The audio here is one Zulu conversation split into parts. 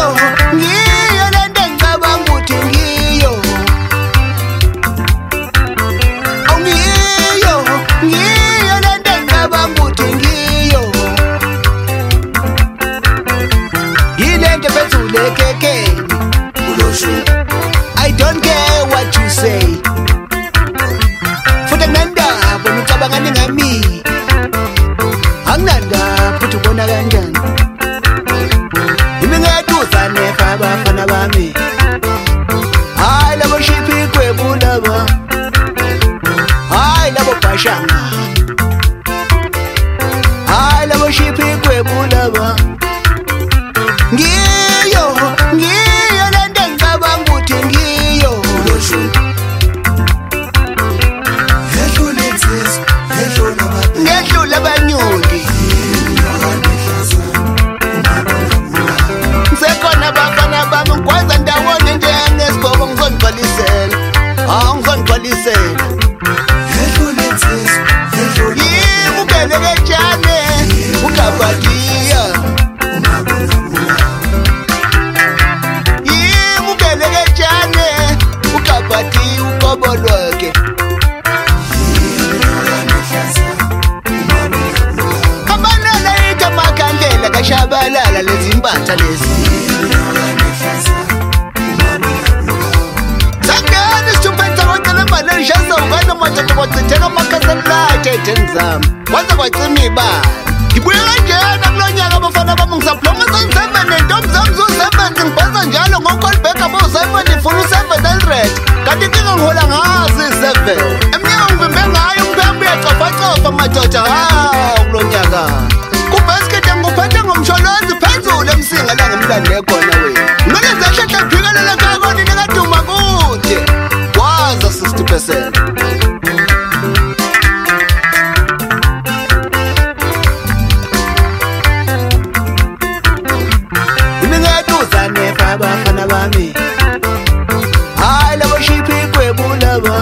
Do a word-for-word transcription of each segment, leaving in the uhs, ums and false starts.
ngiyo lento engicabanga ukuthi ngiyo. Oh ngiyo, ngiyo lento engicabanga ukuthi ngiyo. Yilento ebethule ekekeni uloshu. I don't care what you say. Futhi nandaba ucabanga ngami. Anginandaba futhi ubona kanjani. Imingaduza nefa abafana bami. Hayi labo shiphi kwebu laba. Hayi labo bashanga. Hayi labo shiphi kwebu laba. Ngiyo, ngiyo lento engicabanga ukuthi ngiyo. Ngedlula abanyuki. Ngisekhona abafana bami ngikwenza ndawonye njengesibhobo ngizonigcwalisela. Ah ngizonigcwalisela. Yimi ugelekejane ukabadiya. Yimi ugelekejane ukabadiya ukobolweke. Shabalala lezi impatha lezi. Sangani isithuphetha kwacela Malaysia sawukana madoda kwacitheka amakhaselate etenzama. Kwanza kwacima ibala. Ngibuye kanjena kulo nyaka abafana bami ngisaploma seven nentombi zami zo-seven ngibhasa njalo ngo-Callback abo-seven ifuna u-seven hundred. Kanti inkinga ngihola ngazi i-seven. Eminyaka ngivimbe ngayo umpembe uyacofacofa madoda hawu kulo nyaka. Kubhasikete nguphethe ngomsholozi phezulu emsinga la ngemlando ekhona wena. Noleza hlehla phikelela kakoni nekaduma kude. Waza sixty percent. Imingaduza nefa abafana bami. Hayi labo shiphi kwebu laba.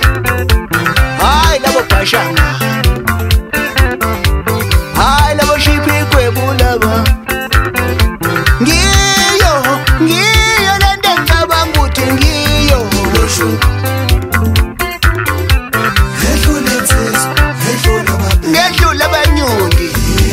Hayi labo bashanga. Ngiyo, ngiyo lento engicabanga ukuthi ngiyo. Ngedlula abanyuki.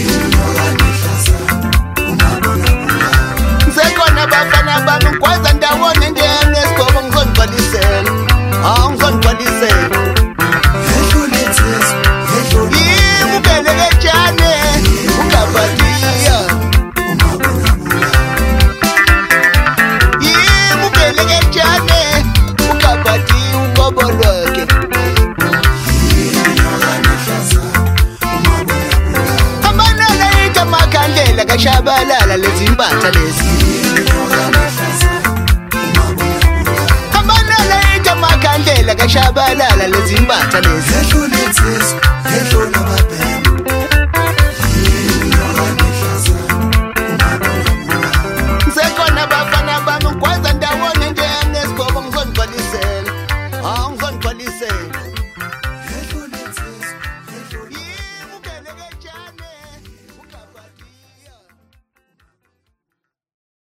Ngisekhona abafana bami ngikwenza ndawonye njengesibhobo ngizonigcwalisela. Ah ngizonigcwalisela. Yimi ugelekejane ukabadiya. Yimi ugelekejane ukabadiya ukobolweke. Amanala yithi amakhandlela kashabalala lezi impatha lezi. Amanala yithi amakhandlela kashabalala lezi impatha lezi.